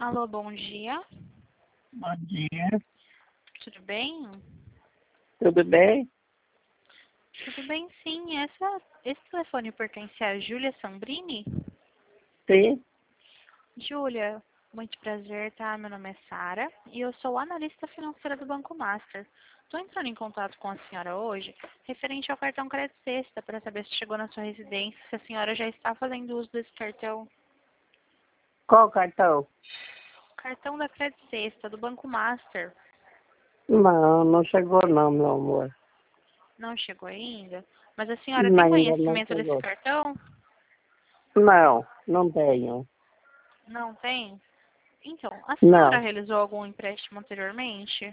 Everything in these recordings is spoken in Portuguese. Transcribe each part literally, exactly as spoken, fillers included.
Alô, bom dia. Bom dia, Tudo bem? tudo bem? Tudo bem, sim. Essa, esse telefone pertence a Júlia Sambrini? Sim, Júlia, muito prazer, tá? Meu nome é Sara e eu sou analista financeira do Banco Master. Estou entrando em contato com a senhora hoje, referente ao cartão Crédito Sexta, para saber se chegou na sua residência, se a senhora já está fazendo uso desse cartão. qual cartão? Cartão da Crédito Sexta, do Banco Master. Não, não chegou não, meu amor. Não chegou ainda? Mas a senhora Não, tem ainda não conhecimento desse chegou. cartão? Não, não tenho. Não tem? Então, a senhora Não. realizou algum empréstimo anteriormente?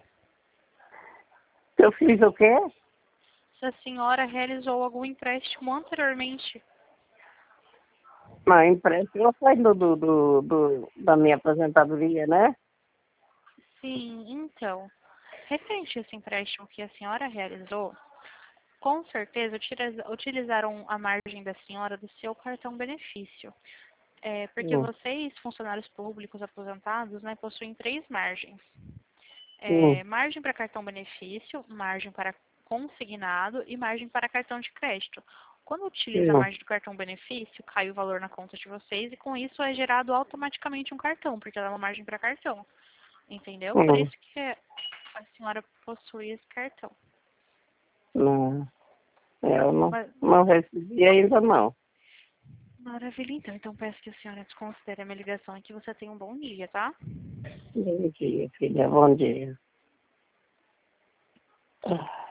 Eu fiz o quê? Se a senhora realizou algum empréstimo anteriormente? Não, empréstimo foi do, do, do, do- da minha aposentadoria, né? Sim, então, referente a esse empréstimo que a senhora realizou, com certeza utiliza- utilizaram a margem da senhora do seu cartão benefício. É, porque Hum, vocês, funcionários públicos aposentados, né, possuem três margens. hum, É, margem para cartão benefício, margem para consignado e margem para cartão de crédito. Quando utiliza a hum, margem do cartão benefício, cai o valor na conta de vocês e com isso é gerado automaticamente um cartão, porque ela é uma margem para cartão. Entendeu? Por hum, isso que a senhora possui esse cartão. não. Eu não, Mas, não recebi ainda não. maravilha, então. Então peço que a senhora desconsidere a minha ligação e que você tenha um bom dia, tá? Bom dia, filha, bom dia.